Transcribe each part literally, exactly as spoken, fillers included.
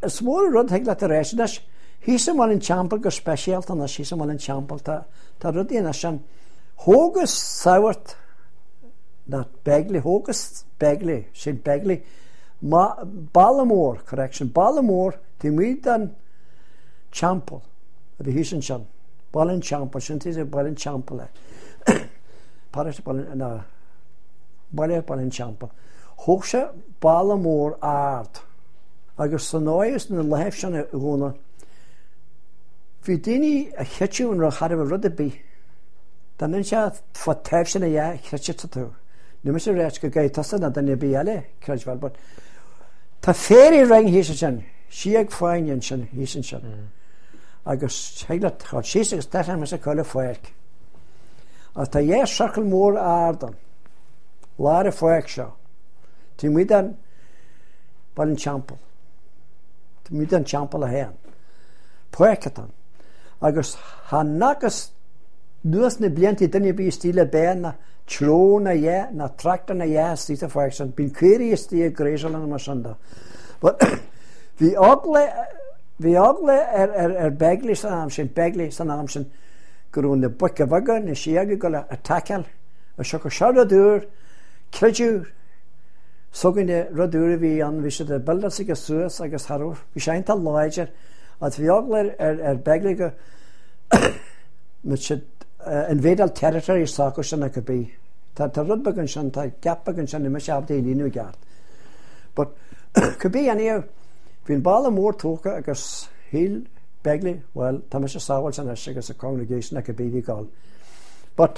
small rud heag le a réisinas, hí sem mal in champion go specialt an hí sem mal in champion tá tá rudí na sin hógus sauert dat Begley hógus Begley sin Begley ma Ballamore correction Ballamore tí mí an champion a hí sin sin ballin champion sin tí ballin champion le Paris ballin na ballin ballin champion hóse Ballamore ard agus san áis na leibh sin a gúna hí daoine a cheitiú an ra chadh a rud a bí dan in se fa taobh sin a dhé cheite tú nu mis réit go gaid tasan a danne bí eile creidhil bud tá féirí ring hí sin si ag fáin sin hí sin sin agus heile chud sí agus de me a choile foiic a tá dhé seacail mór ardan láir a foiic seo tí mí an ballin champion tí mí an champion a héan foiicatan agus há nagus nuas na bliantí dunne bí stíle ben na tró na dhé na tractor na dhé tí a foiic san bín cuirí tí a gréisiil an mar sanda hí agla hí agla ar ar ar Begley san am sin Begley san am sin gurún na bucha bhagan na siaga go le a taceal a seo go seo a dúr creidiú sogan de radúra bhí an bhí si de bilda sig a suas agus Harú bhí sé tal láidir a bhí agla ar ar Begley go mit si invadal territory sáco sin a go bí tá tá rudbagan sin tá gapbagan sin me se abdaí líú gart but go bí aníomh hín Ballamore tóca agus híl Begley well tá me se sáhail san eiste agus a congregation a go bí hí gáil but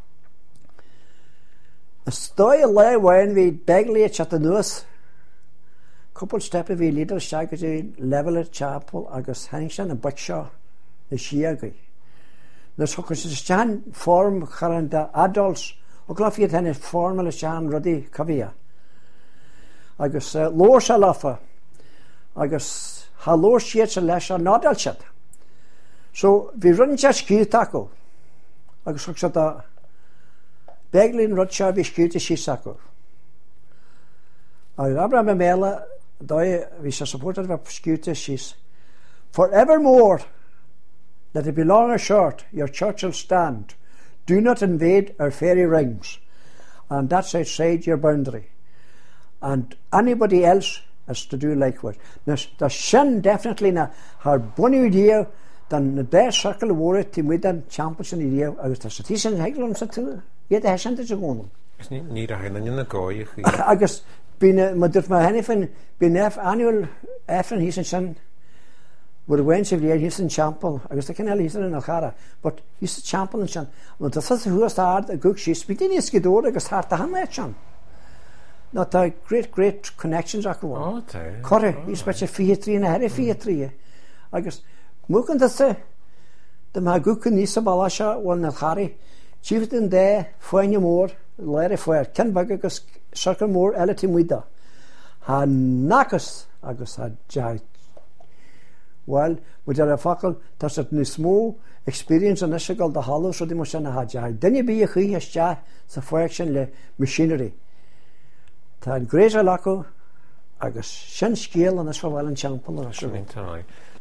a stoi a le bhain hí Begley a chat a nuas couple step a bhí lídar se go dtí level at chapel agus haing sin a buit seo na siagaí na so go stean form charan da adults o glafiad henne formal stean rudí cabhia agus uh, lór se lafa agus ha lór siad se leis a nádal siad so bhí runn se scíú taco agus so se da Begley rud se bhí scíúte sí saco agus abra me méla dói bhí se supported bh scíúte sís forevermore that it be long or short, your church will stand. Do not invade our fairy rings. And that's outside your boundary. And anybody else has to do likewise. Now, the sin definitely na har bunny idea than the best circle of war to with them champions in idea. I was the citizen Hegland said to yet the hasn't to go. It's near a hand in the goy. I guess been a mother my anything been annual effort he's in sin. Would have went every year he's in Champel. I guess the canal he's in Alcara, but he's a Champel and Chan. Well, the first who has hard a good she's been in Skidor, I guess hard to hammer Chan. Not a great, great connections. I go on. Oh, okay. Correct. He's such a fee three and a head fee three. I guess Mookin to say the Magukan Nisa Balasha one Alcari. Chief in there, Foyne more, Larry Foyer, Ken Bagagus, Circle more, Elitim Wida. Ha Nakas, I guess had Jai. Well, with a faculty, that's a small experience on this called the hollow, so they must have had. Then you be a key as ja, the fraction le machinery. Tad Grazer Laco, I guess, shin scale on this for well in Champel or so.